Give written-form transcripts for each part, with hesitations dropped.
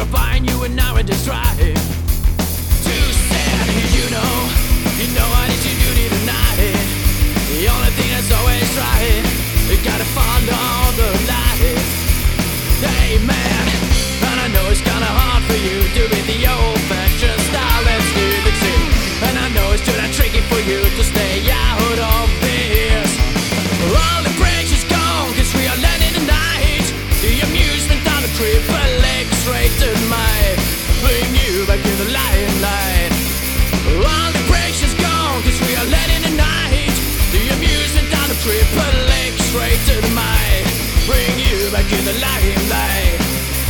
buying you an hour to drive. Too sad, you know I need you to do tonight. The only thing that's always right, you gotta follow the light. Hey man, and I know it's kinda hard for you to be the old-fashioned style that's still exists. And I know it's too damn tricky for you to stay out of this. All the brakes is gone, cause we are landing tonight. The amusement on the triple X-rated might bring you back in the limelight. All the brakes is gone, cause we are landing tonight. The amusement on the triple X-rated might bring you back in the limelight.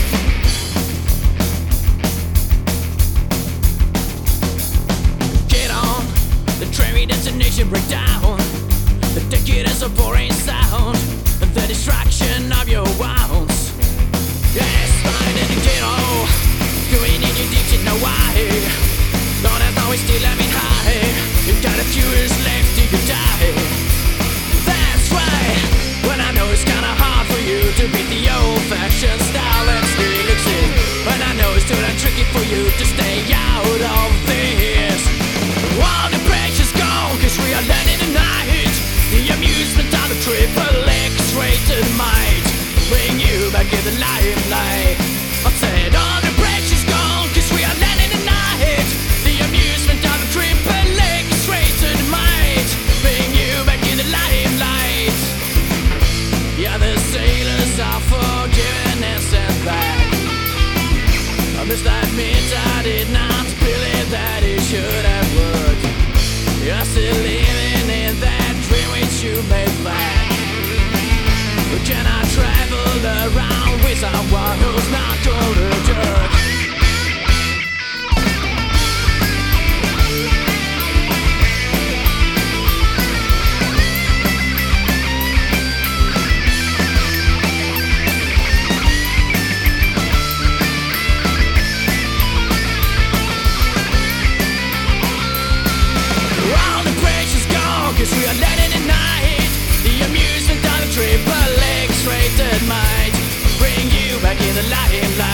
Get on the train destination breakdown. The ticket is a boring sound, the distraction of your wounds. Yes, find it, you know, going in your deep, you know why. Don't have always still let me high. You got a few years left till you die. That's right. When I know it's kinda hard for you to beat the old-fashioned style that still exists. When I know it's too damn tricky for you to stay out of this. All the brakes is gone, cause we are landing tonight. The amusement on the triple X-rated might bring you back in the limelight. I said all the brakes is gone, cause we are landing tonight. The amusement on the triple X-rated might bring you back in the limelight. Yeah, the sailors are forgiven and sent back. I must admit I did not believe that it should have worked. You're still living in that dream which you made back. Can I travel around with someone who's not called a jerk? All the brakes is gone, cause we are landing tonight. The amusement on the triple X-rated might bring you back in the limelight.